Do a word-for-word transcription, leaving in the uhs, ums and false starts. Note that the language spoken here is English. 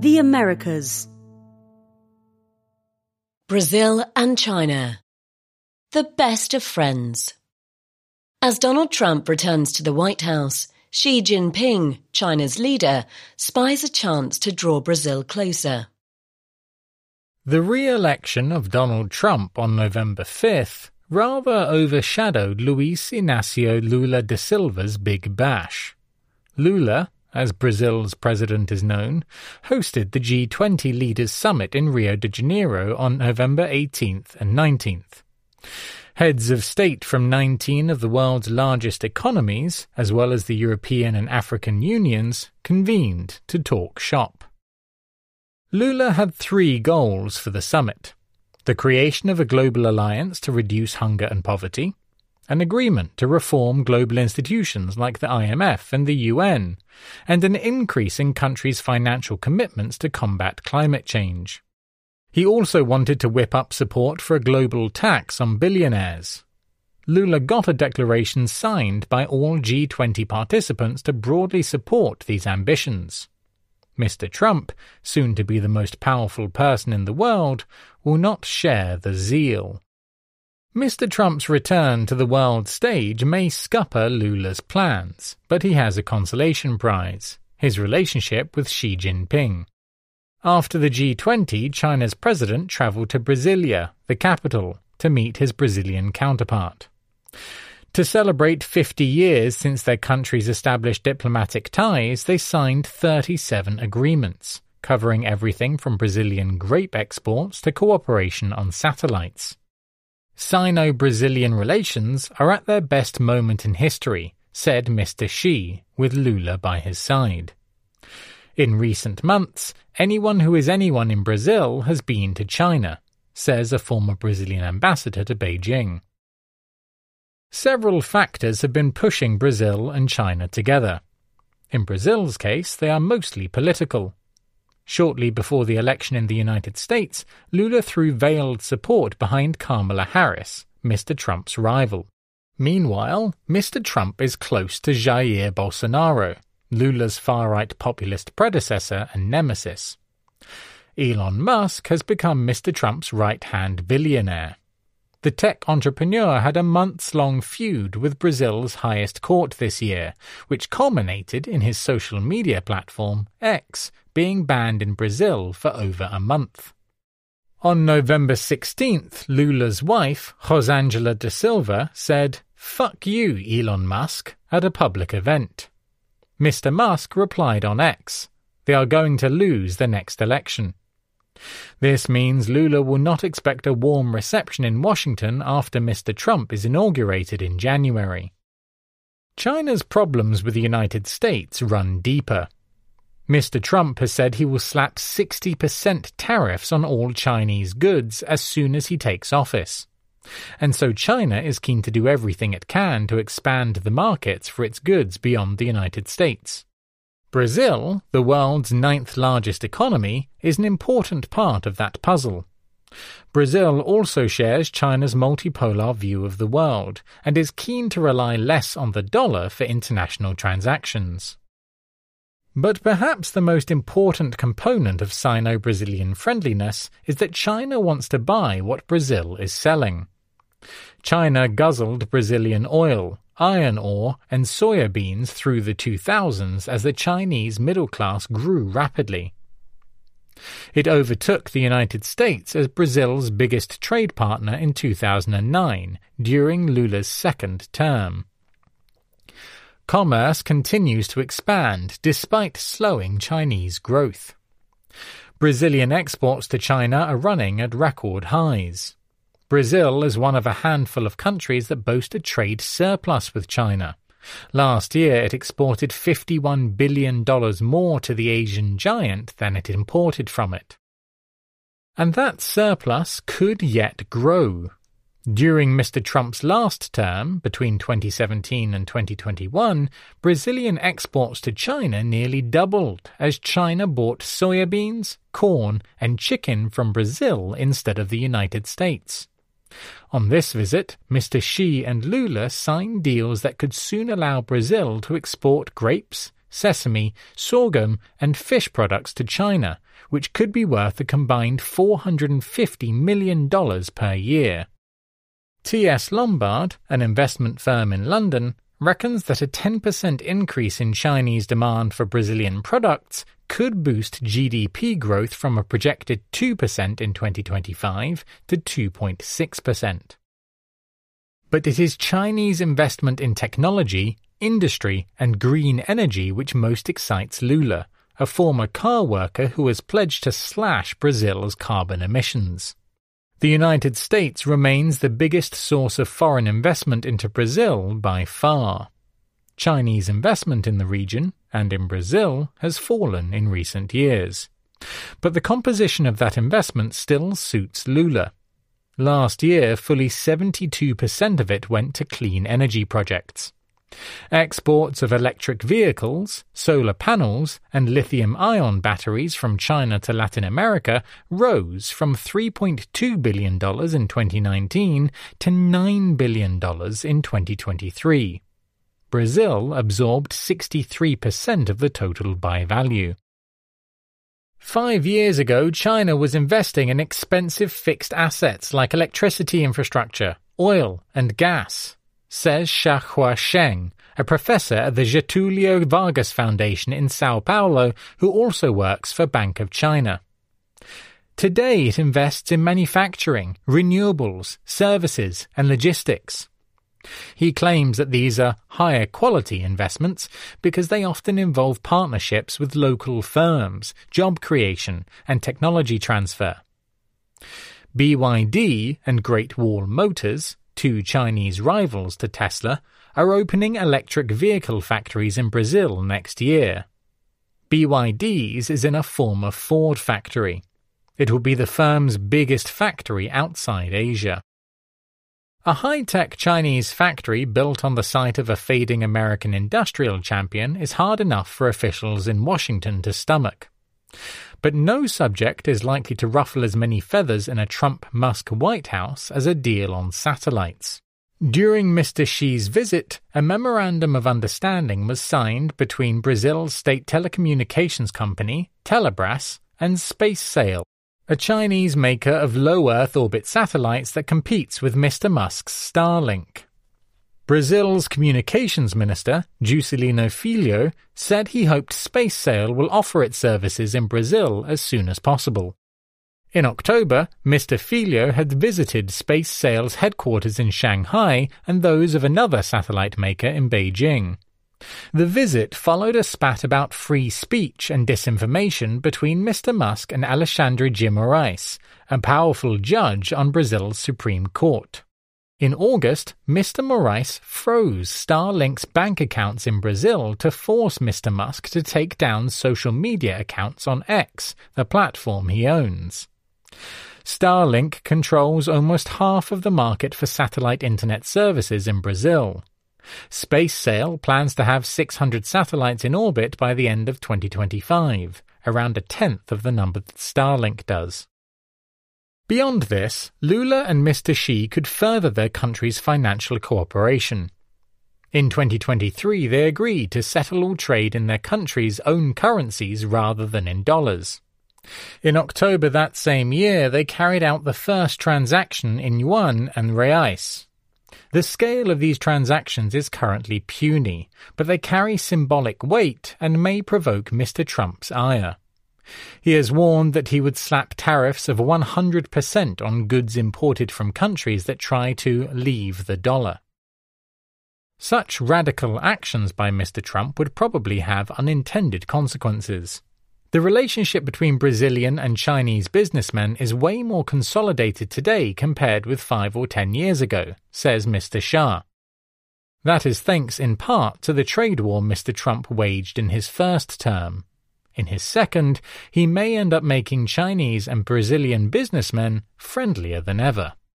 The Americas. Brazil and China. The best of friends. As Donald Trump returns to the White House, Xi Jinping, China's leader, spies a chance to draw Brazil closer. The re-election of Donald Trump on November fifth rather overshadowed Luiz Inácio Lula da Silva's Big Bash. Lula, as Brazil's president is known, hosted the G twenty Leaders Summit in Rio de Janeiro on November eighteenth and nineteenth. Heads of state from nineteen of the world's largest economies, as well as the European and African unions, convened to talk shop. Lula had three goals for the summit: the creation of a global alliance to reduce hunger and poverty, an agreement to reform global institutions like the I M F and the U N, and an increase in countries' financial commitments to combat climate change. He also wanted to whip up support for a global tax on billionaires. Lula got a declaration signed by all G twenty participants to broadly support these ambitions. Mister Trump, soon to be the most powerful person in the world, will not share the zeal. Mister Trump's return to the world stage may scupper Lula's plans, but he has a consolation prize: his relationship with Xi Jinping. After the G twenty, China's president travelled to Brasilia, the capital, to meet his Brazilian counterpart. To celebrate fifty years since their countries established diplomatic ties, they signed thirty-seven agreements, covering everything from Brazilian grape exports to cooperation on satellites. Sino-Brazilian relations are at their best moment in history, said Mister Xi, with Lula by his side. In recent months, anyone who is anyone in Brazil has been to China, says a former Brazilian ambassador to Beijing. Several factors have been pushing Brazil and China together. In Brazil's case, they are mostly political. Shortly before the election in the United States, Lula threw veiled support behind Kamala Harris, Mister Trump's rival. Meanwhile, Mister Trump is close to Jair Bolsonaro, Lula's far-right populist predecessor and nemesis. Elon Musk has become Mister Trump's right-hand billionaire. The tech entrepreneur had a months-long feud with Brazil's highest court this year, which culminated in his social media platform, X, being banned in Brazil for over a month. On November sixteenth, Lula's wife, Rosângela da Silva, said, "Fuck you, Elon Musk," at a public event. Mister Musk replied on X, "They are going to lose the next election." This means Lula will not expect a warm reception in Washington after Mister Trump is inaugurated in January. China's problems with the United States run deeper. Mister Trump has said he will slap sixty percent tariffs on all Chinese goods as soon as he takes office. And so China is keen to do everything it can to expand the markets for its goods beyond the United States. Brazil, the world's ninth largest economy, is an important part of that puzzle. Brazil also shares China's multipolar view of the world and is keen to rely less on the dollar for international transactions. But perhaps the most important component of Sino-Brazilian friendliness is that China wants to buy what Brazil is selling. China guzzled Brazilian oil, iron ore, and soya beans through the two thousands as the Chinese middle class grew rapidly. It overtook the United States as Brazil's biggest trade partner in two thousand nine, during Lula's second term. Commerce continues to expand despite slowing Chinese growth. Brazilian exports to China are running at record highs. Brazil is one of a handful of countries that boast a trade surplus with China. Last year it exported fifty-one billion dollars more to the Asian giant than it imported from it. And that surplus could yet grow. During Mister Trump's last term, between twenty seventeen and twenty twenty-one, Brazilian exports to China nearly doubled as China bought soybeans, corn, and chicken from Brazil instead of the United States. On this visit, Mister Xi and Lula signed deals that could soon allow Brazil to export grapes, sesame, sorghum, and fish products to China, which could be worth a combined four hundred fifty million dollars per year. T S Lombard, an investment firm in London, reckons that a ten percent increase in Chinese demand for Brazilian products could boost G D P growth from a projected two percent in twenty twenty-five to two point six percent. But it is Chinese investment in technology, industry, and green energy which most excites Lula, a former car worker who has pledged to slash Brazil's carbon emissions. The United States remains the biggest source of foreign investment into Brazil by far. Chinese investment in the region, and in Brazil, has fallen in recent years. But the composition of that investment still suits Lula. Last year, fully seventy-two percent of it went to clean energy projects. Exports of electric vehicles, solar panels, and lithium-ion batteries from China to Latin America rose from three point two billion dollars in twenty nineteen to nine billion dollars in twenty twenty-three. Brazil absorbed sixty-three percent of the total by value. Five years ago, China was investing in expensive fixed assets like electricity infrastructure, oil, and gas, says Xiahua Sheng, a professor at the Getulio Vargas Foundation in Sao Paulo who also works for Bank of China. Today it invests in manufacturing, renewables, services, and logistics. He claims that these are higher quality investments because they often involve partnerships with local firms, job creation, and technology transfer. B Y D and Great Wall Motors, two Chinese rivals to Tesla, are opening electric vehicle factories in Brazil next year. B Y D's is in a former Ford factory. It will be the firm's biggest factory outside Asia. A high-tech Chinese factory built on the site of a fading American industrial champion is hard enough for officials in Washington to stomach. But no subject is likely to ruffle as many feathers in a Trump-Musk White House as a deal on satellites. During Mister Xi's visit, a memorandum of understanding was signed between Brazil's state telecommunications company, Telebras, and SpaceSail, a Chinese maker of low-Earth orbit satellites that competes with Mister Musk's Starlink. Brazil's communications minister, Juscelino Filho, said he hoped SpaceSail will offer its services in Brazil as soon as possible. In October, Mister Filho had visited SpaceSail's headquarters in Shanghai and those of another satellite maker in Beijing. The visit followed a spat about free speech and disinformation between Mister Musk and Alexandre de Moraes, a powerful judge on Brazil's Supreme Court. In August, Mister Moraes froze Starlink's bank accounts in Brazil to force Mister Musk to take down social media accounts on X, the platform he owns. Starlink controls almost half of the market for satellite internet services in Brazil. SpaceSail plans to have six hundred satellites in orbit by the end of twenty twenty-five, around a tenth of the number that Starlink does. Beyond this, Lula and Mister Xi could further their country's financial cooperation. In twenty twenty-three, they agreed to settle all trade in their country's own currencies rather than in dollars. In October that same year, they carried out the first transaction in yuan and reais. The scale of these transactions is currently puny, but they carry symbolic weight and may provoke Mister Trump's ire. He has warned that he would slap tariffs of one hundred percent on goods imported from countries that try to leave the dollar. Such radical actions by Mister Trump would probably have unintended consequences. The relationship between Brazilian and Chinese businessmen is way more consolidated today compared with five or ten years ago, says Mister Shah. That is thanks in part to the trade war Mister Trump waged in his first term. In his second, he may end up making Chinese and Brazilian businessmen friendlier than ever.